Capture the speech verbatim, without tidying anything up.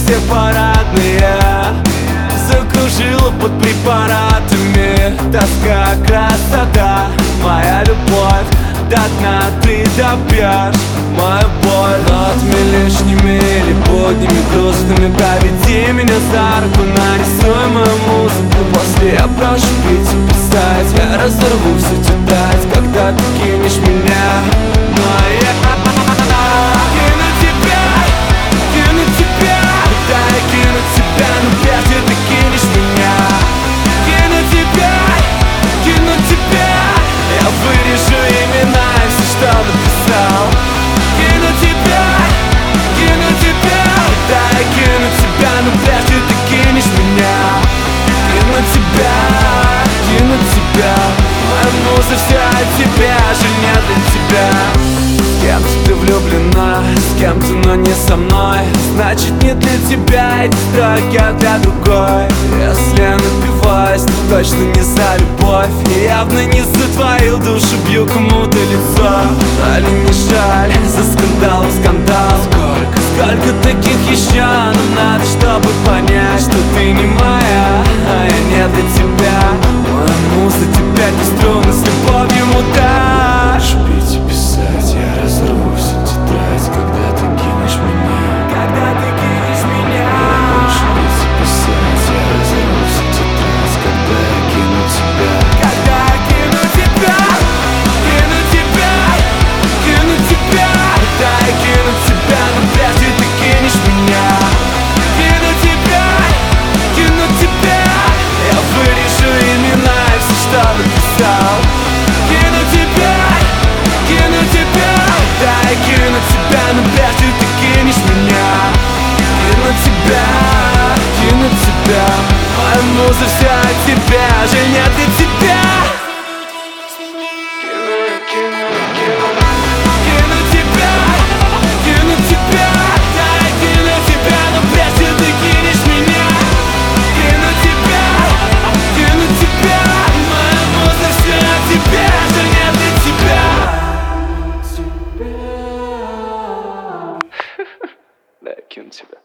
все парадные закружила под препаратами. Тоска, красота, моя любовь, до дна ты допьешь мою боль. Нотами лишними или буднями грустными поведи меня за руку, нарисуй мою музыку. После я прошу пить и писать, я разорву всю тетрадь, когда ты кинешь меня. Но я кину тебя, кину тебя, да я кину тебя, но прежде ты кинешь меня. Кину тебя, кину тебя, я вырежу имена и все, что написал. Кину тебя, кину тебя, да я кину тебя, но прежде ты кинешь меня. Кину тебя, кину тебя, моя муза вся от тебя, же не для тебя. С кем-то ты влюблена, с кем-то, но не со мной. Значит, не для тебя эти строки, а для другой. Если я напиваюсь, то точно не за любовь. И явно не за твою душу бью кому-то лицо. Жаль и не жаль, за скандал скандал. Сколько, сколько таких еще нам надо, чтобы понять, что ты не моя, а я не для тебя. Моя муза тебя не струны с любовью мутаж. Пить и писать, я разорву всю тетрадь, когда ты кинешь меня. Когда ты кинешь меня. Больше пить и писать, я разорву всю тетрадь, когда я кину тебя. Когда я кину тебя, кину тебя, кину тебя, да я кину тебя, но прежде ты кинешь меня. Кину тебя, кину тебя, я вырежу имена и все, что написал. Кину тебя, кину тебя, да я кину тебя, но прежде ты кинешь меня. Кину тебя, кину тебя, моя муза вся от тебя, же не для тебя. Кину, кину, кину тебя, кину тебя, да я кину тебя, но прежде ты кинешь меня. Кину тебя, кину тебя, моя муза вся от тебя, же не для тебя. Да, я кину тебя.